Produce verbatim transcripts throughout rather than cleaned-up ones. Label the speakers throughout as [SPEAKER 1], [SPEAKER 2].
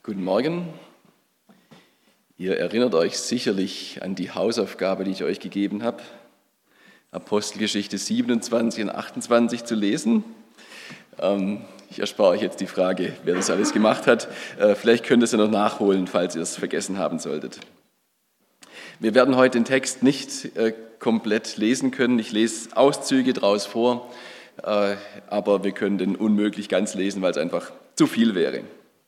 [SPEAKER 1] Guten Morgen. Ihr erinnert euch sicherlich an die Hausaufgabe, die ich euch gegeben habe, Apostelgeschichte siebenundzwanzig und achtundzwanzig zu lesen. Ähm, ich erspare euch jetzt die Frage, wer das alles gemacht hat. Äh, vielleicht könnt ihr es ja noch nachholen, falls ihr es vergessen haben solltet. Wir werden heute den Text nicht äh, komplett lesen können. Ich lese Auszüge daraus vor, äh, aber wir können den unmöglich ganz lesen, weil es einfach zu viel wäre.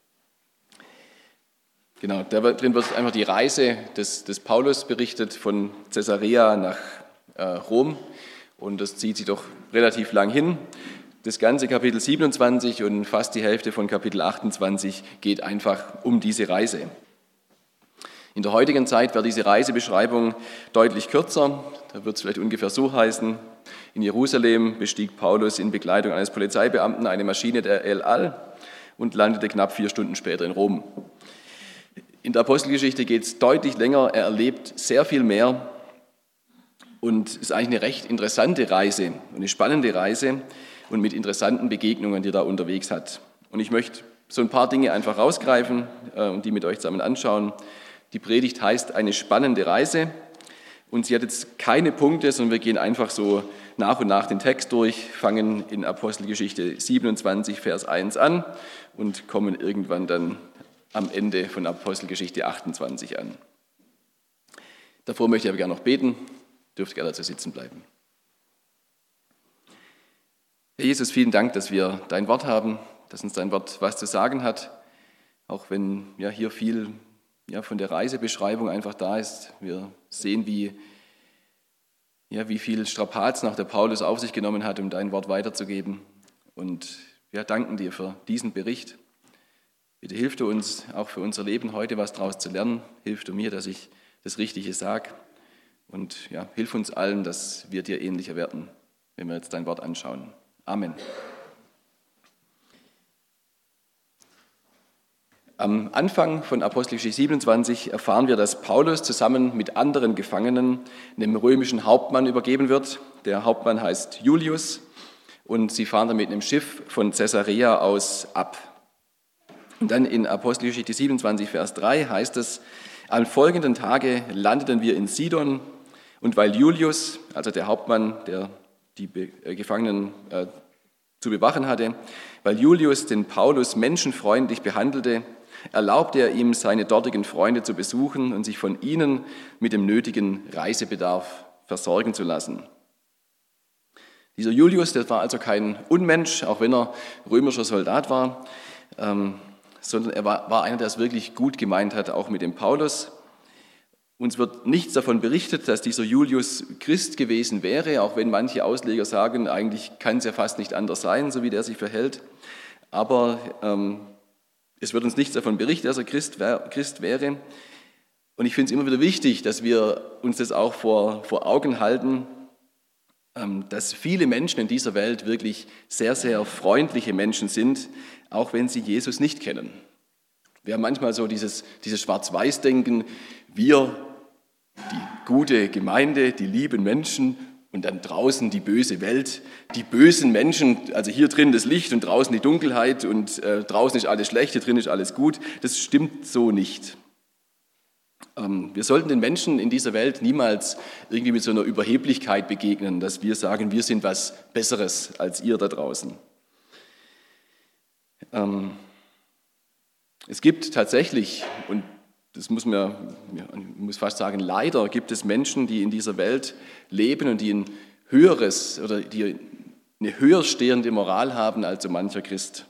[SPEAKER 1] Genau, da drin wird einfach die Reise des, des Paulus berichtet von Caesarea nach äh, Rom und das zieht sich doch relativ lang hin. Das ganze Kapitel siebenundzwanzig und fast die Hälfte von Kapitel achtundzwanzig geht einfach um diese Reise. In der heutigen Zeit wäre diese Reisebeschreibung deutlich kürzer, da wird es vielleicht ungefähr so heißen: In Jerusalem bestieg Paulus in Begleitung eines Polizeibeamten eine Maschine der El Al und landete knapp vier Stunden später in Rom. In der Apostelgeschichte geht es deutlich länger, er erlebt sehr viel mehr und es ist eigentlich eine recht interessante Reise, eine spannende Reise und mit interessanten Begegnungen, die er da unterwegs hat. Und ich möchte so ein paar Dinge einfach rausgreifen äh, und die mit euch zusammen anschauen. Die Predigt heißt eine spannende Reise und sie hat jetzt keine Punkte, sondern wir gehen einfach so nach und nach den Text durch, fangen in Apostelgeschichte siebenundzwanzig, Vers eins an und kommen irgendwann dann am Ende von Apostelgeschichte achtundzwanzig an. Davor möchte ich aber gerne noch beten, dürft gerne dazu sitzen bleiben. Herr Jesus, vielen Dank, dass wir dein Wort haben, dass uns dein Wort was zu sagen hat, auch wenn ja, hier viel ja, von der Reisebeschreibung einfach da ist. Wir sehen, wie, ja, wie viel Strapazen auch der Paulus auf sich genommen hat, um dein Wort weiterzugeben. Und wir danken dir für diesen Bericht. Bitte hilf du uns auch für unser Leben heute was daraus zu lernen. Hilf du mir, dass ich das Richtige sage. Und ja, hilf uns allen, dass wir dir ähnlicher werden, wenn wir jetzt dein Wort anschauen. Amen. Am Anfang von Apostelgeschichte siebenundzwanzig erfahren wir, dass Paulus zusammen mit anderen Gefangenen einem römischen Hauptmann übergeben wird. Der Hauptmann heißt Julius und sie fahren dann mit einem Schiff von Caesarea aus ab. Und dann in Apostelgeschichte siebenundzwanzig, Vers drei heißt es: Am folgenden Tage landeten wir in Sidon und weil Julius, also der Hauptmann, der die Gefangenen äh, zu bewachen hatte, weil Julius den Paulus menschenfreundlich behandelte, erlaubte er ihm, seine dortigen Freunde zu besuchen und sich von ihnen mit dem nötigen Reisebedarf versorgen zu lassen. Dieser Julius, der war also kein Unmensch, auch wenn er römischer Soldat war, ähm, sondern er war, war einer, der es wirklich gut gemeint hat, auch mit dem Paulus. Uns wird nichts davon berichtet, dass dieser Julius Christ gewesen wäre, auch wenn manche Ausleger sagen, eigentlich kann es ja fast nicht anders sein, so wie der sich verhält. Aber ähm, es wird uns nichts davon berichtet, dass er Christ, wär, Christ wäre. Und ich finde es immer wieder wichtig, dass wir uns das auch vor, vor Augen halten, ähm, dass viele Menschen in dieser Welt wirklich sehr, sehr freundliche Menschen sind, auch wenn sie Jesus nicht kennen. Wir haben manchmal so dieses, dieses Schwarz-Weiß-Denken, wir, die gute Gemeinde, die lieben Menschen und dann draußen die böse Welt, die bösen Menschen, also hier drin das Licht und draußen die Dunkelheit und äh, draußen ist alles schlecht, hier drin ist alles gut. Das stimmt so nicht. Ähm, wir sollten den Menschen in dieser Welt niemals irgendwie mit so einer Überheblichkeit begegnen, dass wir sagen, wir sind was Besseres als ihr da draußen. Ähm, es gibt tatsächlich, und das muss man, man muss fast sagen, leider gibt es Menschen, die in dieser Welt leben und die ein höheres oder die eine höher stehende Moral haben als so mancher Christ.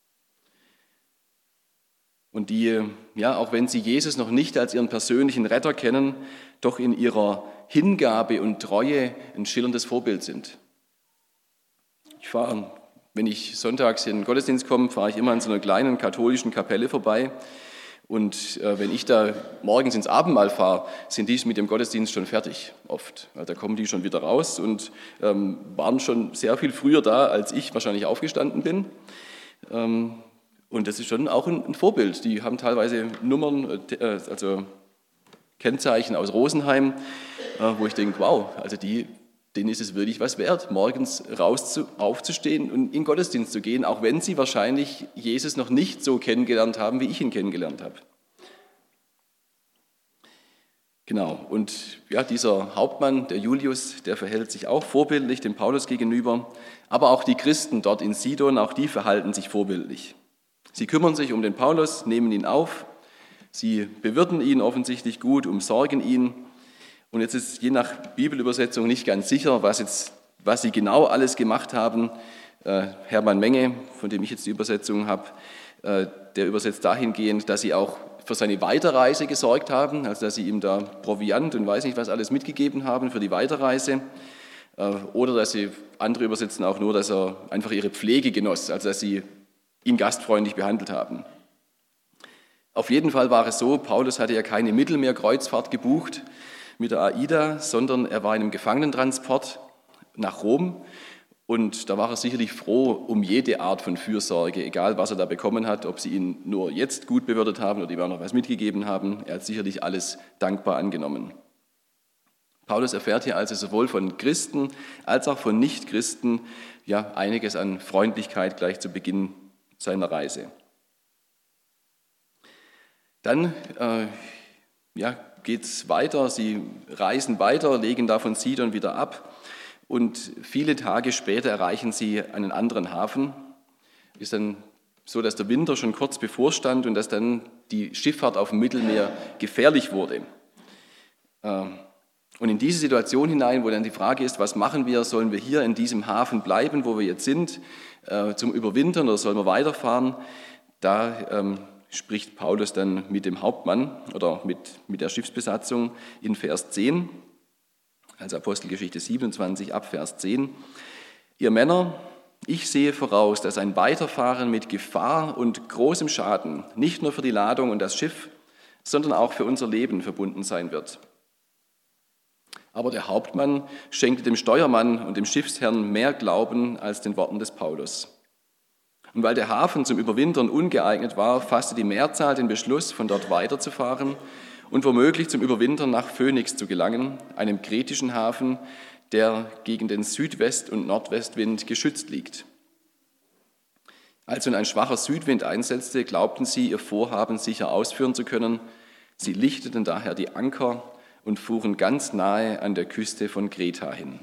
[SPEAKER 1] Und die, ja, auch wenn sie Jesus noch nicht als ihren persönlichen Retter kennen, doch in ihrer Hingabe und Treue ein schillerndes Vorbild sind. Ich fahre, wenn ich sonntags in den Gottesdienst komme, fahre ich immer an so einer kleinen katholischen Kapelle vorbei. Und äh, wenn ich da morgens ins Abendmahl fahre, sind die mit dem Gottesdienst schon fertig, oft. Da kommen die schon wieder raus und ähm, waren schon sehr viel früher da, als ich wahrscheinlich aufgestanden bin. Ähm, und das ist schon auch ein, ein Vorbild. Die haben teilweise Nummern, äh, also Kennzeichen aus Rosenheim, äh, wo ich denke, wow, also die denen ist es wirklich was wert, morgens raus zu, aufzustehen und in den Gottesdienst zu gehen, auch wenn sie wahrscheinlich Jesus noch nicht so kennengelernt haben, wie ich ihn kennengelernt habe. Genau, und ja, dieser Hauptmann, der Julius, der verhält sich auch vorbildlich dem Paulus gegenüber, aber auch die Christen dort in Sidon, auch die verhalten sich vorbildlich. Sie kümmern sich um den Paulus, nehmen ihn auf, sie bewirten ihn offensichtlich gut, umsorgen ihn. Und jetzt ist je nach Bibelübersetzung nicht ganz sicher, was, jetzt, was sie genau alles gemacht haben. Äh, Hermann Menge, von dem ich jetzt die Übersetzung habe, äh, der übersetzt dahingehend, dass sie auch für seine Weiterreise gesorgt haben, also dass sie ihm da Proviant und weiß nicht was alles mitgegeben haben für die Weiterreise. Äh, oder dass sie, andere übersetzen auch nur, dass er einfach ihre Pflege genoss, also dass sie ihn gastfreundlich behandelt haben. Auf jeden Fall war es so, Paulus hatte ja keine Mittelmeerkreuzfahrt gebucht mit der AIDA, sondern er war in einem Gefangenentransport nach Rom und da war er sicherlich froh um jede Art von Fürsorge, egal was er da bekommen hat, ob sie ihn nur jetzt gut bewirtet haben oder ihm auch noch was mitgegeben haben, er hat sicherlich alles dankbar angenommen. Paulus erfährt hier also sowohl von Christen als auch von Nichtchristen ja einiges an Freundlichkeit gleich zu Beginn seiner Reise. Dann äh, ja, geht es weiter, sie reisen weiter, legen da von Sidon wieder ab und viele Tage später erreichen sie einen anderen Hafen. Ist dann so, dass der Winter schon kurz bevorstand und dass dann die Schifffahrt auf dem Mittelmeer gefährlich wurde. Und in diese Situation hinein, wo dann die Frage ist, was machen wir, sollen wir hier in diesem Hafen bleiben, wo wir jetzt sind, zum Überwintern oder sollen wir weiterfahren, da ähm, spricht Paulus dann mit dem Hauptmann oder mit, mit der Schiffsbesatzung in Vers zehn, also Apostelgeschichte siebenundzwanzig ab Vers zehn. Ihr Männer, ich sehe voraus, dass ein Weiterfahren mit Gefahr und großem Schaden nicht nur für die Ladung und das Schiff, sondern auch für unser Leben verbunden sein wird. Aber der Hauptmann schenkte dem Steuermann und dem Schiffsherrn mehr Glauben als den Worten des Paulus. Und weil der Hafen zum Überwintern ungeeignet war, fasste die Mehrzahl den Beschluss, von dort weiterzufahren und womöglich zum Überwintern nach Phönix zu gelangen, einem kretischen Hafen, der gegen den Südwest- und Nordwestwind geschützt liegt. Als nun ein schwacher Südwind einsetzte, glaubten sie, ihr Vorhaben sicher ausführen zu können. Sie lichteten daher die Anker und fuhren ganz nahe an der Küste von Kreta hin.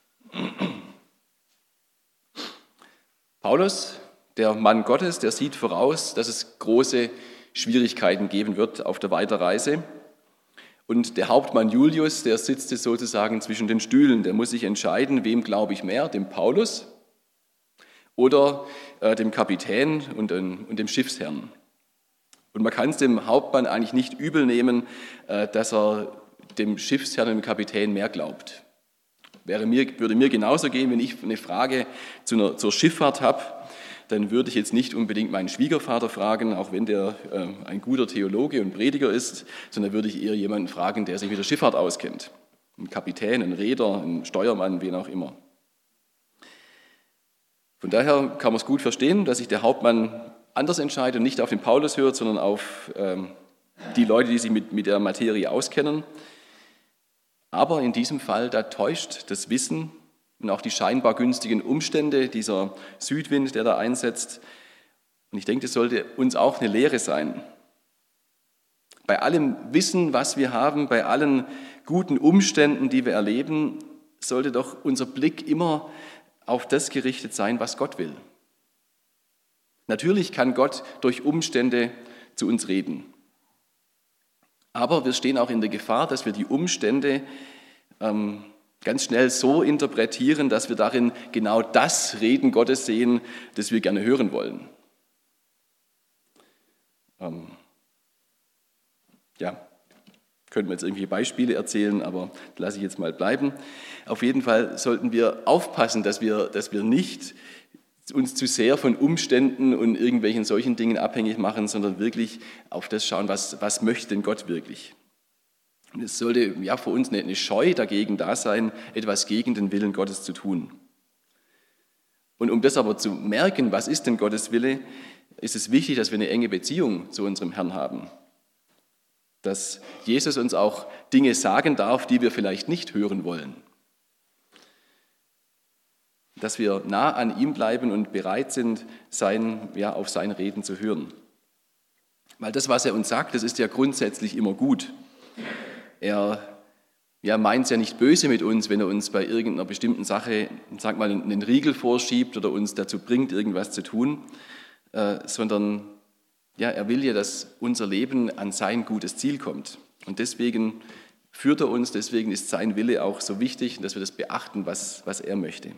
[SPEAKER 1] Paulus, der Mann Gottes, der sieht voraus, dass es große Schwierigkeiten geben wird auf der Weiterreise. Und der Hauptmann Julius, der sitzt sozusagen zwischen den Stühlen, der muss sich entscheiden, wem glaube ich mehr, dem Paulus oder äh, dem Kapitän und, und dem Schiffsherrn. Und man kann es dem Hauptmann eigentlich nicht übel nehmen, äh, dass er dem Schiffsherrn und dem Kapitän mehr glaubt. Wäre mir, würde mir genauso gehen, wenn ich eine Frage zu einer, zur Schifffahrt habe, dann würde ich jetzt nicht unbedingt meinen Schwiegervater fragen, auch wenn der äh, ein guter Theologe und Prediger ist, sondern würde ich eher jemanden fragen, der sich mit der Schifffahrt auskennt. Ein Kapitän, ein Reeder, ein Steuermann, wen auch immer. Von daher kann man es gut verstehen, dass sich der Hauptmann anders entscheidet und nicht auf den Paulus hört, sondern auf ähm, die Leute, die sich mit, mit der Materie auskennen. Aber in diesem Fall, da täuscht das Wissen und auch die scheinbar günstigen Umstände, dieser Südwind, der da einsetzt. Und ich denke, das sollte uns auch eine Lehre sein. Bei allem Wissen, was wir haben, bei allen guten Umständen, die wir erleben, sollte doch unser Blick immer auf das gerichtet sein, was Gott will. Natürlich kann Gott durch Umstände zu uns reden. Aber wir stehen auch in der Gefahr, dass wir die Umstände ähm, ganz schnell so interpretieren, dass wir darin genau das Reden Gottes sehen, das wir gerne hören wollen. Ähm, ja, könnten wir jetzt irgendwelche Beispiele erzählen, aber das lasse ich jetzt mal bleiben. Auf jeden Fall sollten wir aufpassen, dass wir, dass wir nicht uns zu sehr von Umständen und irgendwelchen solchen Dingen abhängig machen, sondern wirklich auf das schauen, was, was möchte denn Gott wirklich. Und es sollte ja für uns eine, eine Scheu dagegen da sein, etwas gegen den Willen Gottes zu tun. Und um das aber zu merken, was ist denn Gottes Wille, ist es wichtig, dass wir eine enge Beziehung zu unserem Herrn haben. Dass Jesus uns auch Dinge sagen darf, die wir vielleicht nicht hören wollen. dass wir nah an ihm bleiben und bereit sind, sein, ja, auf sein Reden zu hören. Weil das, was er uns sagt, das ist ja grundsätzlich immer gut. Er ja, meint es ja nicht böse mit uns, wenn er uns bei irgendeiner bestimmten Sache, sag mal, einen Riegel vorschiebt oder uns dazu bringt, irgendwas zu tun, äh, sondern ja, er will ja, dass unser Leben an sein gutes Ziel kommt. Und deswegen führt er uns, deswegen ist sein Wille auch so wichtig, dass wir das beachten, was, was er möchte.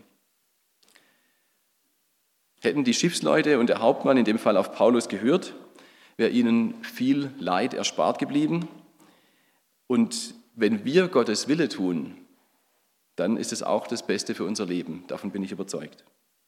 [SPEAKER 1] Hätten die Schiffsleute und der Hauptmann in dem Fall auf Paulus gehört, wäre ihnen viel Leid erspart geblieben. Und wenn wir Gottes Wille tun, dann ist es auch das Beste für unser Leben. Davon bin ich überzeugt.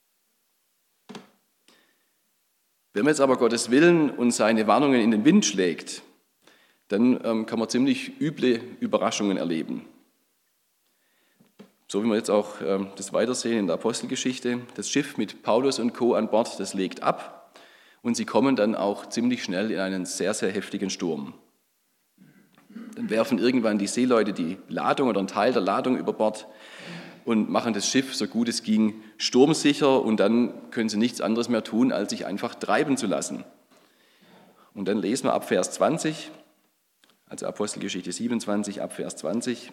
[SPEAKER 1] Wenn man jetzt aber Gottes Willen und seine Warnungen in den Wind schlägt, dann ähm, kann man ziemlich üble Überraschungen erleben. So wie wir jetzt auch ähm, das weitersehen in der Apostelgeschichte. Das Schiff mit Paulus und Co. an Bord, das legt ab und sie kommen dann auch ziemlich schnell in einen sehr, sehr heftigen Sturm. Dann werfen irgendwann die Seeleute die Ladung oder einen Teil der Ladung über Bord und machen das Schiff, so gut es ging, sturmsicher und dann können sie nichts anderes mehr tun, als sich einfach treiben zu lassen. Und dann lesen wir ab Vers zwanzig, also Apostelgeschichte siebenundzwanzig, ab Vers zwanzig.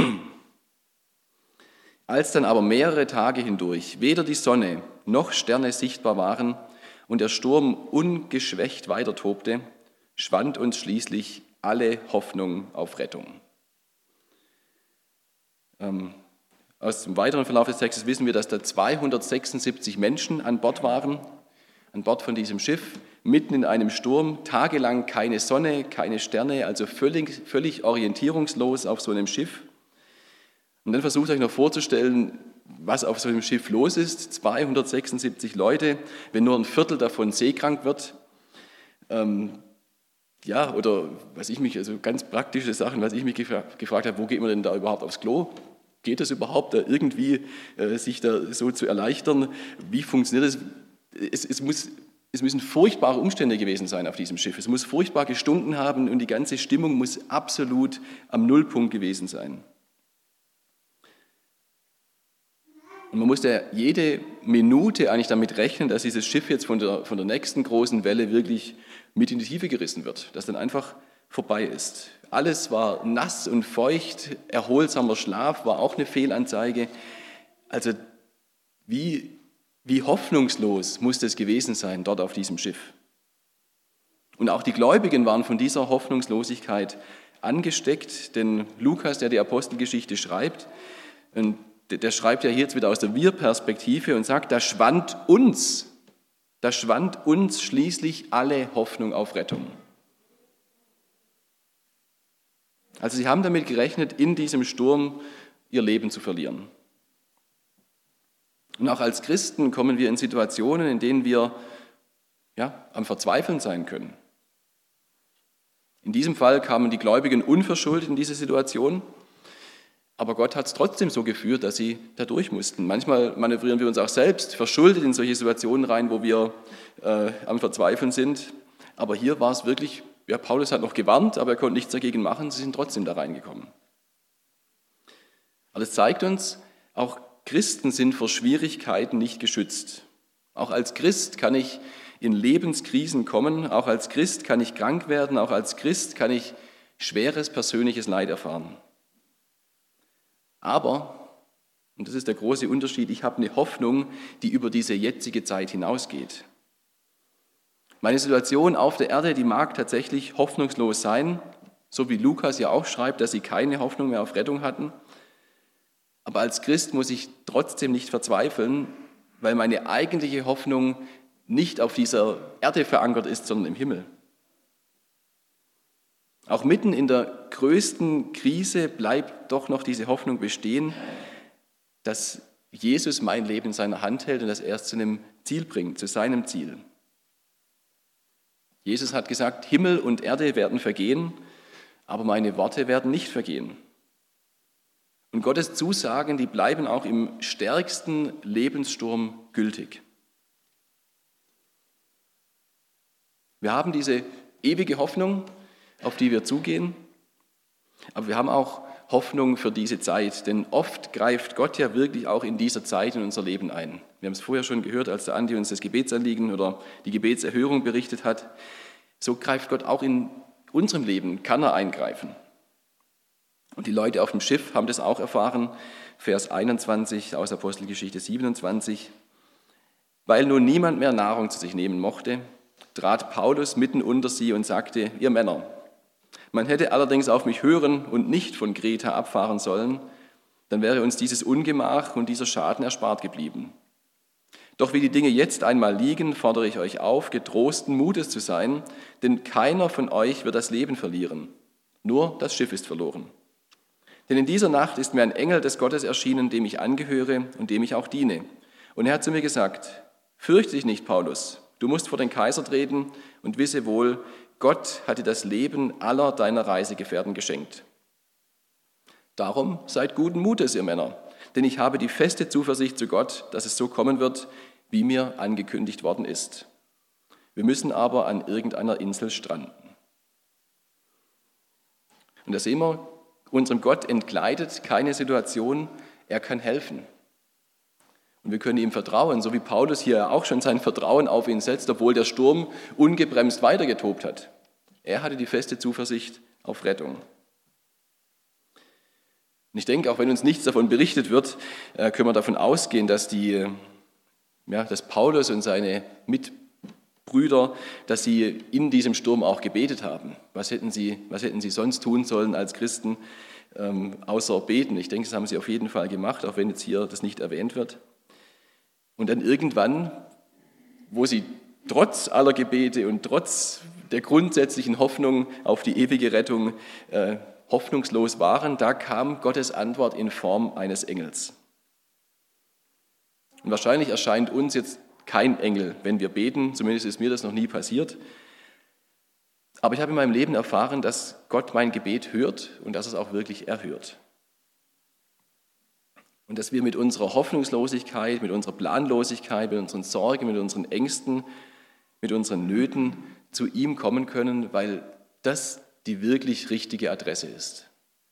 [SPEAKER 1] Als dann aber mehrere Tage hindurch weder die Sonne noch Sterne sichtbar waren und der Sturm ungeschwächt weiter tobte, schwand uns schließlich alle Hoffnung auf Rettung. Ähm, aus dem weiteren Verlauf des Textes wissen wir, dass da zweihundertsechsundsiebzig Menschen an Bord waren, an Bord von diesem Schiff, mitten in einem Sturm, tagelang keine Sonne, keine Sterne, also völlig, völlig orientierungslos auf so einem Schiff. Und dann versucht euch noch vorzustellen, was auf so einem Schiff los ist. zweihundertsechsundsiebzig Leute, wenn nur ein Viertel davon seekrank wird. Ähm, ja, oder was ich mich, also ganz praktische Sachen, was ich mich gefra- gefragt habe, wo geht man denn da überhaupt aufs Klo? Geht es überhaupt, da irgendwie äh, sich da so zu erleichtern? Wie funktioniert das? Es, es, muss, es müssen furchtbare Umstände gewesen sein auf diesem Schiff. Es muss furchtbar gestunken haben und die ganze Stimmung muss absolut am Nullpunkt gewesen sein. Und man musste jede Minute eigentlich damit rechnen, dass dieses Schiff jetzt von der, von der nächsten großen Welle wirklich mit in die Tiefe gerissen wird, dass dann einfach vorbei ist. Alles war nass und feucht, erholsamer Schlaf war auch eine Fehlanzeige. Also wie, wie hoffnungslos muss das gewesen sein dort auf diesem Schiff. Und auch die Gläubigen waren von dieser Hoffnungslosigkeit angesteckt, denn Lukas, der die Apostelgeschichte schreibt, und der schreibt ja hier jetzt wieder aus der Wir-Perspektive und sagt, da schwand uns, da schwand uns schließlich alle Hoffnung auf Rettung. Also sie haben damit gerechnet, in diesem Sturm ihr Leben zu verlieren. Und auch als Christen kommen wir in Situationen, in denen wir ja, am Verzweifeln sein können. In diesem Fall kamen die Gläubigen unverschuldet in diese Situation. Aber Gott hat es trotzdem so geführt, dass sie da durch mussten. Manchmal manövrieren wir uns auch selbst verschuldet in solche Situationen rein, wo wir äh, am Verzweifeln sind. Aber hier war es wirklich, ja, Paulus hat noch gewarnt, aber er konnte nichts dagegen machen, sie sind trotzdem da reingekommen. Aber das zeigt uns, auch Christen sind vor Schwierigkeiten nicht geschützt. Auch als Christ kann ich in Lebenskrisen kommen, auch als Christ kann ich krank werden, auch als Christ kann ich schweres persönliches Leid erfahren. Aber, und das ist der große Unterschied, ich habe eine Hoffnung, die über diese jetzige Zeit hinausgeht. Meine Situation auf der Erde, die mag tatsächlich hoffnungslos sein, so wie Lukas ja auch schreibt, dass sie keine Hoffnung mehr auf Rettung hatten. Aber als Christ muss ich trotzdem nicht verzweifeln, weil meine eigentliche Hoffnung nicht auf dieser Erde verankert ist, sondern im Himmel. Auch mitten in der größten Krise bleibt doch noch diese Hoffnung bestehen, dass Jesus mein Leben in seiner Hand hält und dass er es zu einem Ziel bringt, zu seinem Ziel. Jesus hat gesagt, Himmel und Erde werden vergehen, aber meine Worte werden nicht vergehen. Und Gottes Zusagen, die bleiben auch im stärksten Lebenssturm gültig. Wir haben diese ewige Hoffnung, auf die wir zugehen, aber wir haben auch Hoffnung für diese Zeit, denn oft greift Gott ja wirklich auch in dieser Zeit in unser Leben ein. Wir haben es vorher schon gehört, als der Andi uns das Gebetsanliegen oder die Gebetserhörung berichtet hat. So greift Gott auch in unserem Leben, kann er eingreifen. Und die Leute auf dem Schiff haben das auch erfahren, Vers einundzwanzig aus Apostelgeschichte siebenundzwanzig. Weil nun niemand mehr Nahrung zu sich nehmen mochte, trat Paulus mitten unter sie und sagte, ihr Männer, man hätte allerdings auf mich hören und nicht von Kreta abfahren sollen, dann wäre uns dieses Ungemach und dieser Schaden erspart geblieben. Doch wie die Dinge jetzt einmal liegen, fordere ich euch auf, getrosten Mutes zu sein, denn keiner von euch wird das Leben verlieren, nur das Schiff ist verloren. Denn in dieser Nacht ist mir ein Engel des Gottes erschienen, dem ich angehöre und dem ich auch diene. Und er hat zu mir gesagt, fürchte dich nicht, Paulus, du musst vor den Kaiser treten und wisse wohl, Gott hat dir das Leben aller deiner Reisegefährten geschenkt. Darum seid guten Mutes, ihr Männer, denn ich habe die feste Zuversicht zu Gott, dass es so kommen wird, wie mir angekündigt worden ist. Wir müssen aber an irgendeiner Insel stranden. Und da sehen wir, unserem Gott entgleitet keine Situation, er kann helfen. Und wir können ihm vertrauen, so wie Paulus hier auch schon sein Vertrauen auf ihn setzt, obwohl der Sturm ungebremst weitergetobt hat. Er hatte die feste Zuversicht auf Rettung. Und ich denke, auch wenn uns nichts davon berichtet wird, können wir davon ausgehen, dass, die, ja, dass Paulus und seine Mitbrüder, dass sie in diesem Sturm auch gebetet haben. Was hätten sie, was hätten sie sonst tun sollen als Christen, ähm, außer beten? Ich denke, das haben sie auf jeden Fall gemacht, auch wenn jetzt hier das nicht erwähnt wird. Und dann irgendwann, wo sie trotz aller Gebete und trotz der grundsätzlichen Hoffnung auf die ewige Rettung äh, hoffnungslos waren, da kam Gottes Antwort in Form eines Engels. Und wahrscheinlich erscheint uns jetzt kein Engel, wenn wir beten, zumindest ist mir das noch nie passiert. Aber ich habe in meinem Leben erfahren, dass Gott mein Gebet hört und dass es auch wirklich erhört. Und dass wir mit unserer Hoffnungslosigkeit, mit unserer Planlosigkeit, mit unseren Sorgen, mit unseren Ängsten, mit unseren Nöten zu ihm kommen können, weil das die wirklich richtige Adresse ist.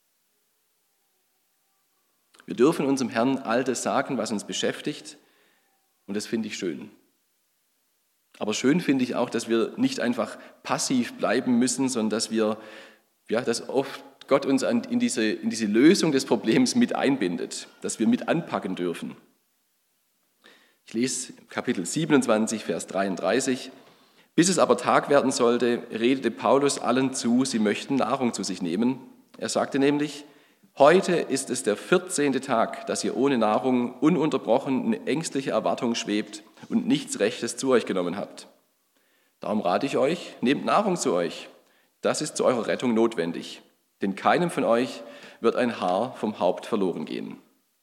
[SPEAKER 1] Wir dürfen unserem Herrn all das sagen, was uns beschäftigt, und das finde ich schön. Aber schön finde ich auch, dass wir nicht einfach passiv bleiben müssen, sondern dass wir, ja, dass oft Gott uns in diese, in diese Lösung des Problems mit einbindet, dass wir mit anpacken dürfen. Ich lese Kapitel siebenundzwanzig, Vers dreiunddreißig. Bis es aber Tag werden sollte, redete Paulus allen zu, sie möchten Nahrung zu sich nehmen. Er sagte nämlich, heute ist es der vierzehnte Tag, dass ihr ohne Nahrung ununterbrochen in ängstlicher Erwartung schwebt und nichts Rechtes zu euch genommen habt. Darum rate ich euch, nehmt Nahrung zu euch. Das ist zu eurer Rettung notwendig. Denn keinem von euch wird ein Haar vom Haupt verloren gehen.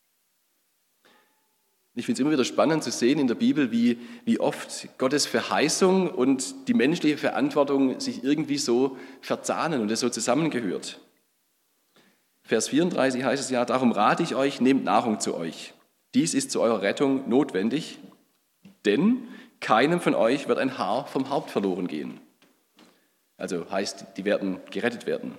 [SPEAKER 1] Ich finde es immer wieder spannend zu sehen in der Bibel, wie, wie oft Gottes Verheißung und die menschliche Verantwortung sich irgendwie so verzahnen und es so zusammengehört. Vers vierunddreißig heißt es ja, darum rate ich euch, nehmt Nahrung zu euch. Dies ist zu eurer Rettung notwendig, denn keinem von euch wird ein Haar vom Haupt verloren gehen. Also heißt, die werden gerettet werden.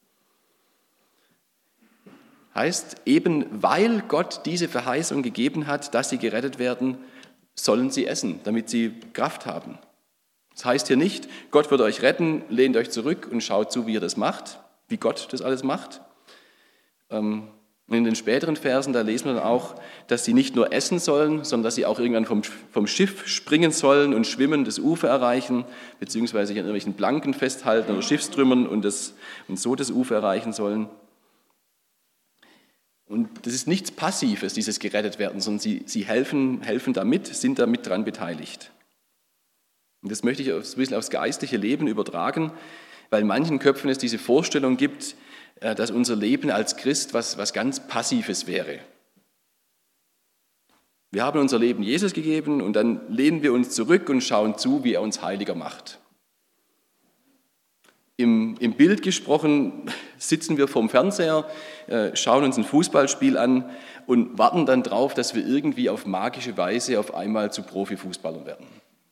[SPEAKER 1] Heißt, eben weil Gott diese Verheißung gegeben hat, dass sie gerettet werden, sollen sie essen, damit sie Kraft haben. Das heißt hier nicht, Gott wird euch retten, lehnt euch zurück und schaut zu, wie ihr das macht, wie Gott das alles macht. Und in den späteren Versen, da lesen wir dann auch, dass sie nicht nur essen sollen, sondern dass sie auch irgendwann vom, vom Schiff springen sollen und schwimmen, das Ufer erreichen, beziehungsweise sich an irgendwelchen Planken festhalten oder Schiffstrümmern und, das, und so das Ufer erreichen sollen. Und das ist nichts Passives, dieses gerettet werden, sondern sie, sie helfen, helfen damit, sind damit dran beteiligt. Und das möchte ich ein bisschen aufs geistliche Leben übertragen, weil in manchen Köpfen es diese Vorstellung gibt, dass unser Leben als Christ was, was ganz Passives wäre. Wir haben unser Leben Jesus gegeben und dann lehnen wir uns zurück und schauen zu, wie er uns heiliger macht. Im, im Bild gesprochen sitzen wir vorm Fernseher, äh, schauen uns ein Fußballspiel an und warten dann drauf, dass wir irgendwie auf magische Weise auf einmal zu Profifußballern werden.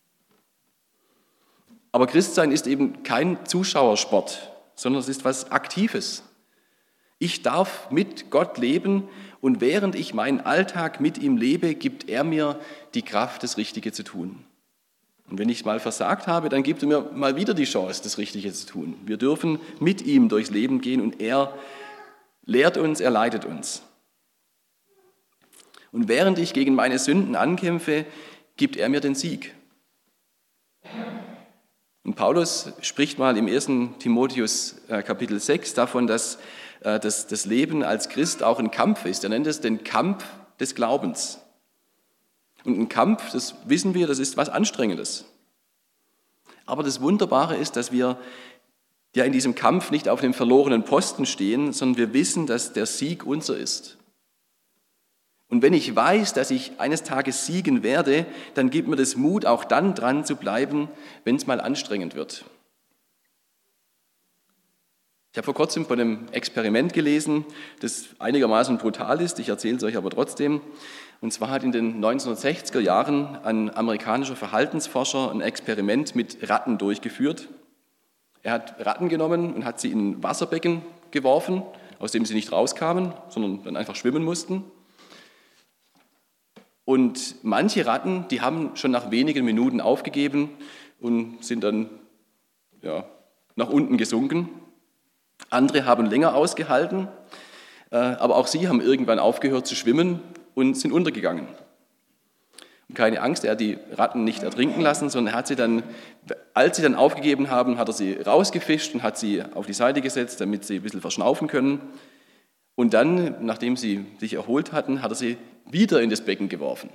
[SPEAKER 1] Aber Christsein ist eben kein Zuschauersport, sondern es ist was Aktives. Ich darf mit Gott leben und während ich meinen Alltag mit ihm lebe, gibt er mir die Kraft, das Richtige zu tun. Und wenn ich mal versagt habe, dann gibt er mir mal wieder die Chance, das Richtige zu tun. Wir dürfen mit ihm durchs Leben gehen und er lehrt uns, er leitet uns. Und während ich gegen meine Sünden ankämpfe, gibt er mir den Sieg. Und Paulus spricht mal im ersten Timotheus Kapitel sechs davon, dass das, das Leben als Christ auch ein Kampf ist. Er nennt es den Kampf des Glaubens. Und ein Kampf, das wissen wir, das ist was Anstrengendes. Aber das Wunderbare ist, dass wir ja in diesem Kampf nicht auf dem verlorenen Posten stehen, sondern wir wissen, dass der Sieg unser ist. Und wenn ich weiß, dass ich eines Tages siegen werde, dann gibt mir das Mut, auch dann dran zu bleiben, wenn es mal anstrengend wird. Ich habe vor kurzem von einem Experiment gelesen, das einigermaßen brutal ist, ich erzähle es euch aber trotzdem. Und zwar hat in den neunzehnhundertsechziger Jahren ein amerikanischer Verhaltensforscher ein Experiment mit Ratten durchgeführt. Er hat Ratten genommen und hat sie in ein Wasserbecken geworfen, aus dem sie nicht rauskamen, sondern dann einfach schwimmen mussten. Und manche Ratten, die haben schon nach wenigen Minuten aufgegeben und sind dann ja, nach unten gesunken. Andere haben länger ausgehalten, aber auch sie haben irgendwann aufgehört zu schwimmen und sind untergegangen. Und keine Angst, er hat die Ratten nicht ertrinken lassen, sondern er hat sie dann, als sie dann aufgegeben haben, hat er sie rausgefischt und hat sie auf die Seite gesetzt, damit sie ein bisschen verschnaufen können. Und dann, nachdem sie sich erholt hatten, hat er sie wieder in das Becken geworfen.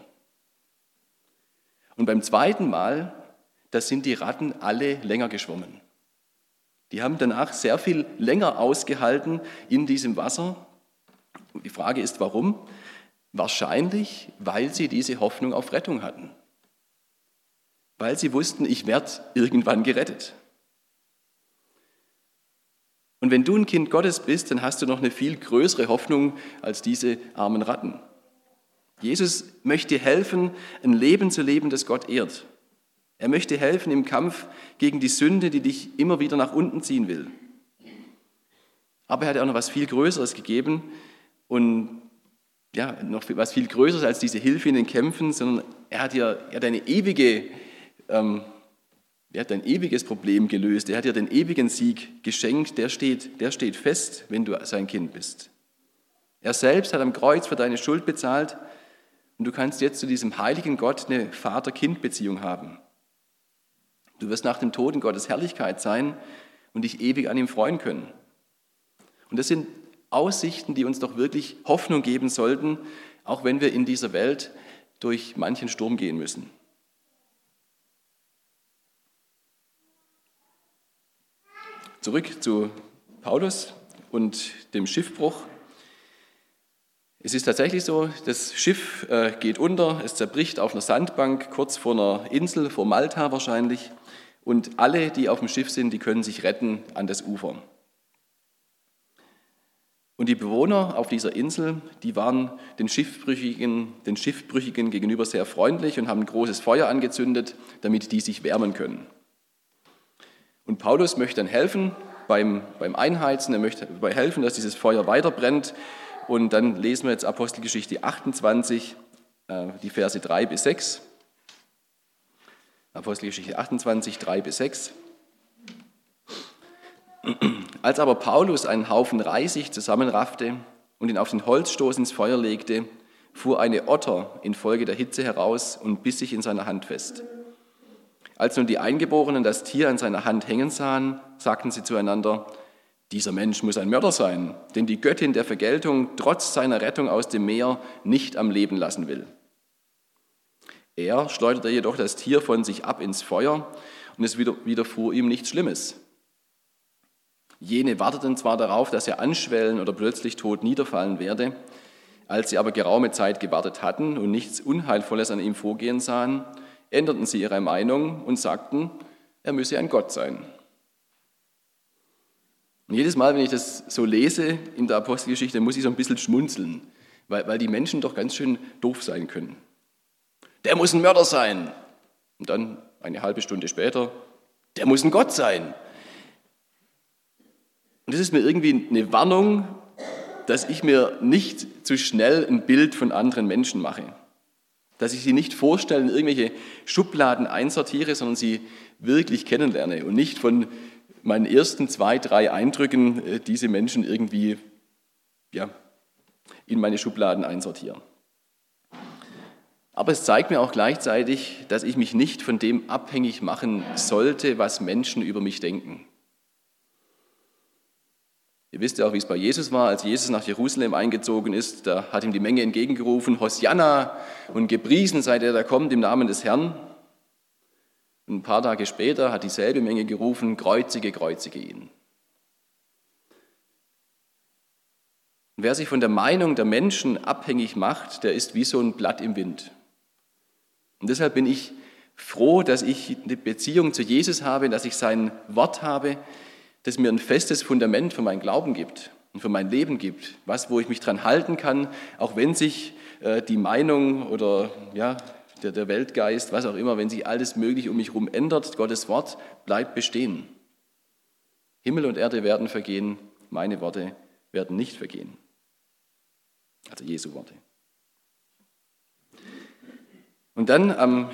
[SPEAKER 1] Und beim zweiten Mal, da sind die Ratten alle länger geschwommen. Die haben danach sehr viel länger ausgehalten in diesem Wasser. Und die Frage ist, warum? Wahrscheinlich, weil sie diese Hoffnung auf Rettung hatten. Weil sie wussten, ich werde irgendwann gerettet. Und wenn du ein Kind Gottes bist, dann hast du noch eine viel größere Hoffnung als diese armen Ratten. Jesus möchte dir helfen, ein Leben zu leben, das Gott ehrt. Er möchte helfen im Kampf gegen die Sünde, die dich immer wieder nach unten ziehen will. Aber er hat auch noch was viel Größeres gegeben und ja, noch was viel Größeres als diese Hilfe in den Kämpfen, sondern er hat dir er hat eine ewige, ähm, er hat ein ewiges Problem gelöst. Er hat dir den ewigen Sieg geschenkt. Der steht, der steht fest, wenn du sein Kind bist. Er selbst hat am Kreuz für deine Schuld bezahlt und du kannst jetzt zu diesem heiligen Gott eine Vater-Kind-Beziehung haben. Du wirst nach dem Tod in Gottes Herrlichkeit sein und dich ewig an ihm freuen können. Und das sind Aussichten, die uns doch wirklich Hoffnung geben sollten, auch wenn wir in dieser Welt durch manchen Sturm gehen müssen. Zurück zu Paulus und dem Schiffbruch. Es ist tatsächlich so, das Schiff geht unter, es zerbricht auf einer Sandbank, kurz vor einer Insel, vor Malta wahrscheinlich. Und alle, die auf dem Schiff sind, die können sich retten an das Ufer. Und die Bewohner auf dieser Insel, die waren den Schiffbrüchigen, den Schiffbrüchigen gegenüber sehr freundlich und haben ein großes Feuer angezündet, damit die sich wärmen können. Und Paulus möchte dann helfen beim, beim Einheizen, er möchte dabei helfen, dass dieses Feuer weiter brennt. Und dann lesen wir jetzt Apostelgeschichte achtundzwanzig, die Verse drei bis sechs. Apostelgeschichte achtundzwanzig, drei bis sechs. Als aber Paulus einen Haufen Reisig zusammenraffte und ihn auf den Holzstoß ins Feuer legte, fuhr eine Otter infolge der Hitze heraus und biss sich in seiner Hand fest. Als nun die Eingeborenen das Tier an seiner Hand hängen sahen, sagten sie zueinander: Dieser Mensch muss ein Mörder sein, den die Göttin der Vergeltung trotz seiner Rettung aus dem Meer nicht am Leben lassen will. Er schleuderte jedoch das Tier von sich ab ins Feuer und es widerfuhr ihm nichts Schlimmes. Jene warteten zwar darauf, dass er anschwellen oder plötzlich tot niederfallen werde. Als sie aber geraume Zeit gewartet hatten und nichts Unheilvolles an ihm vorgehen sahen, änderten sie ihre Meinung und sagten, er müsse ein Gott sein. Und jedes Mal, wenn ich das so lese in der Apostelgeschichte, muss ich so ein bisschen schmunzeln, weil, weil die Menschen doch ganz schön doof sein können. Der muss ein Mörder sein. Und dann eine halbe Stunde später, der muss ein Gott sein. Und das ist mir irgendwie eine Warnung, dass ich mir nicht zu schnell ein Bild von anderen Menschen mache. Dass ich sie nicht vorstelle, in irgendwelche Schubladen einsortiere, sondern sie wirklich kennenlerne und nicht von meinen ersten zwei, drei Eindrücken diese Menschen irgendwie ja, in meine Schubladen einsortiere. Aber es zeigt mir auch gleichzeitig, dass ich mich nicht von dem abhängig machen sollte, was Menschen über mich denken. Ihr wisst ja auch, wie es bei Jesus war, als Jesus nach Jerusalem eingezogen ist, da hat ihm die Menge entgegengerufen, Hosianna, und gepriesen sei der, der kommt im Namen des Herrn. Und ein paar Tage später hat dieselbe Menge gerufen, kreuzige, kreuzige ihn. Und wer sich von der Meinung der Menschen abhängig macht, der ist wie so ein Blatt im Wind. Und deshalb bin ich froh, dass ich eine Beziehung zu Jesus habe, dass ich sein Wort habe, das mir ein festes Fundament für meinen Glauben gibt und für mein Leben gibt. Was, wo ich mich dran halten kann, auch wenn sich äh, die Meinung oder ja, der, der Weltgeist, was auch immer, wenn sich alles Mögliche um mich herum ändert, Gottes Wort bleibt bestehen. Himmel und Erde werden vergehen, meine Worte werden nicht vergehen. Also Jesu Worte. Und dann am,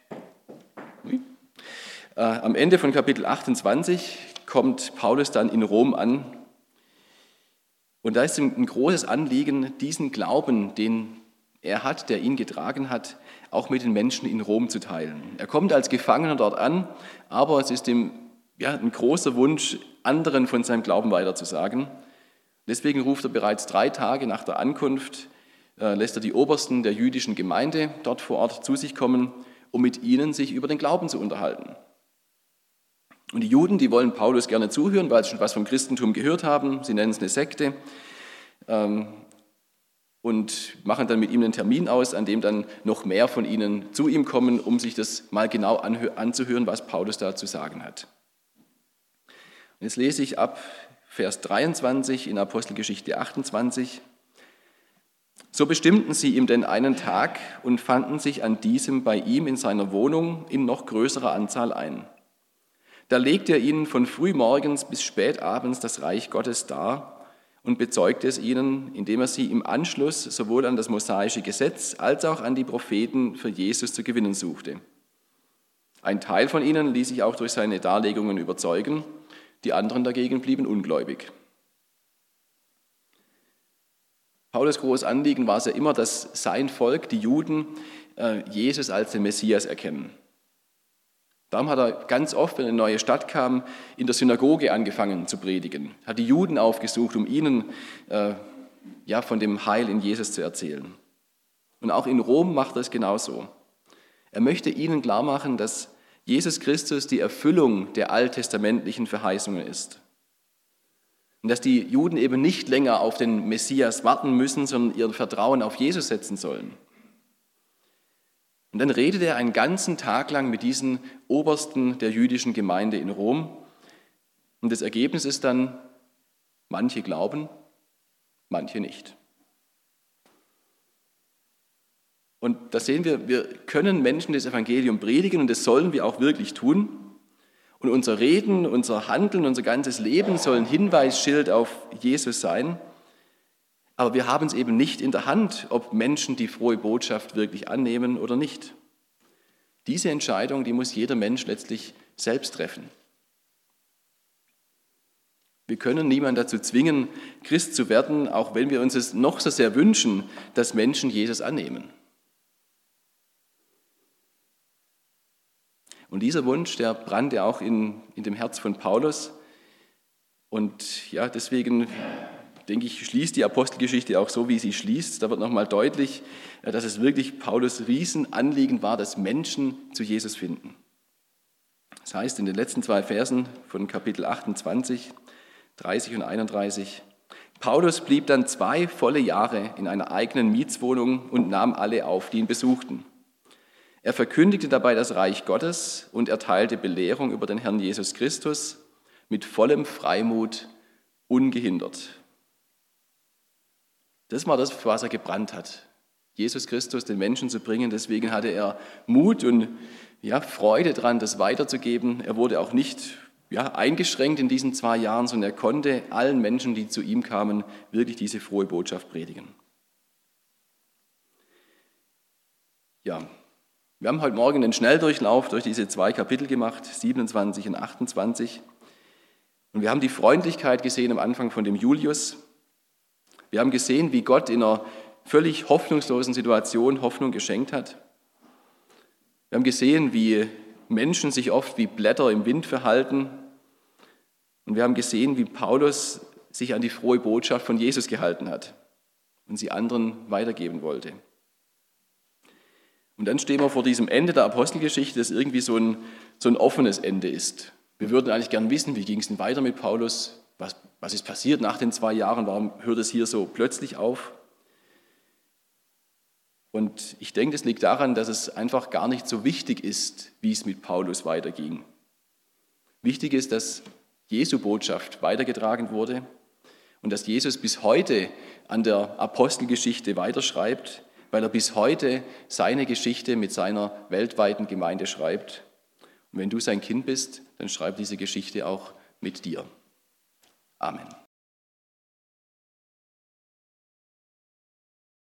[SPEAKER 1] äh, am Ende von Kapitel achtundzwanzig kommt Paulus dann in Rom an. Und da ist ihm ein großes Anliegen, diesen Glauben, den er hat, der ihn getragen hat, auch mit den Menschen in Rom zu teilen. Er kommt als Gefangener dort an, aber es ist ihm ja, ein großer Wunsch, anderen von seinem Glauben weiterzusagen. Deswegen ruft er bereits drei Tage nach der Ankunft, äh, lässt er die Obersten der jüdischen Gemeinde dort vor Ort zu sich kommen, um mit ihnen sich über den Glauben zu unterhalten. Und die Juden, die wollen Paulus gerne zuhören, weil sie schon was vom Christentum gehört haben. Sie nennen es eine Sekte ähm, und machen dann mit ihm einen Termin aus, an dem dann noch mehr von ihnen zu ihm kommen, um sich das mal genau anhö- anzuhören, was Paulus da zu sagen hat. Und jetzt lese ich ab Vers dreiundzwanzig in Apostelgeschichte achtundzwanzig. So bestimmten sie ihm denn einen Tag und fanden sich an diesem bei ihm in seiner Wohnung in noch größerer Anzahl ein. Da legte er ihnen von frühmorgens bis spätabends das Reich Gottes dar und bezeugte es ihnen, indem er sie im Anschluss sowohl an das mosaische Gesetz als auch an die Propheten für Jesus zu gewinnen suchte. Ein Teil von ihnen ließ sich auch durch seine Darlegungen überzeugen, die anderen dagegen blieben ungläubig. Paulus' großes Anliegen war es ja immer, dass sein Volk, die Juden, Jesus als den Messias erkennen. Darum hat er ganz oft, wenn eine neue Stadt kam, in der Synagoge angefangen zu predigen, hat die Juden aufgesucht, um ihnen äh, ja, von dem Heil in Jesus zu erzählen. Und auch in Rom macht er es genauso. Er möchte ihnen klarmachen, dass Jesus Christus die Erfüllung der alttestamentlichen Verheißungen ist. Und dass die Juden eben nicht länger auf den Messias warten müssen, sondern ihr Vertrauen auf Jesus setzen sollen. Und dann redet er einen ganzen Tag lang mit diesen Obersten der jüdischen Gemeinde in Rom. Und das Ergebnis ist dann, manche glauben, manche nicht. Und da sehen wir, wir können Menschen das Evangelium predigen und das sollen wir auch wirklich tun. Und unser Reden, unser Handeln, unser ganzes Leben soll ein Hinweisschild auf Jesus sein. Aber wir haben es eben nicht in der Hand, ob Menschen die frohe Botschaft wirklich annehmen oder nicht. Diese Entscheidung, die muss jeder Mensch letztlich selbst treffen. Wir können niemanden dazu zwingen, Christ zu werden, auch wenn wir uns es noch so sehr wünschen, dass Menschen Jesus annehmen. Und dieser Wunsch, der brannte auch in, in dem Herz von Paulus. Und ja, deswegen denke ich, schließt die Apostelgeschichte auch so, wie sie schließt. Da wird nochmal deutlich, dass es wirklich Paulus' Riesenanliegen war, dass Menschen zu Jesus finden. Das heißt in den letzten zwei Versen von Kapitel achtundzwanzig, dreißig und einunddreißig, Paulus blieb dann zwei volle Jahre in einer eigenen Mietswohnung und nahm alle auf, die ihn besuchten. Er verkündigte dabei das Reich Gottes und erteilte Belehrung über den Herrn Jesus Christus mit vollem Freimut, ungehindert. Das war das, was er gebrannt hat, Jesus Christus den Menschen zu bringen. Deswegen hatte er Mut und ja, Freude daran, das weiterzugeben. Er wurde auch nicht ja, eingeschränkt in diesen zwei Jahren, sondern er konnte allen Menschen, die zu ihm kamen, wirklich diese frohe Botschaft predigen. Ja, wir haben heute Morgen einen Schnelldurchlauf durch diese zwei Kapitel gemacht, siebenundzwanzig und achtundzwanzig. Und wir haben die Freundlichkeit gesehen am Anfang von dem Julius. Wir haben gesehen, wie Gott in einer völlig hoffnungslosen Situation Hoffnung geschenkt hat. Wir haben gesehen, wie Menschen sich oft wie Blätter im Wind verhalten. Und wir haben gesehen, wie Paulus sich an die frohe Botschaft von Jesus gehalten hat und sie anderen weitergeben wollte. Und dann stehen wir vor diesem Ende der Apostelgeschichte, das irgendwie so ein, so ein offenes Ende ist. Wir würden eigentlich gern wissen, wie ging es denn weiter mit Paulus? Was, was ist passiert nach den zwei Jahren? Warum hört es hier so plötzlich auf? Und ich denke, es liegt daran, dass es einfach gar nicht so wichtig ist, wie es mit Paulus weiterging. Wichtig ist, dass Jesu Botschaft weitergetragen wurde und dass Jesus bis heute an der Apostelgeschichte weiterschreibt, weil er bis heute seine Geschichte mit seiner weltweiten Gemeinde schreibt. Und wenn du sein Kind bist, dann schreib diese Geschichte auch mit dir. Amen.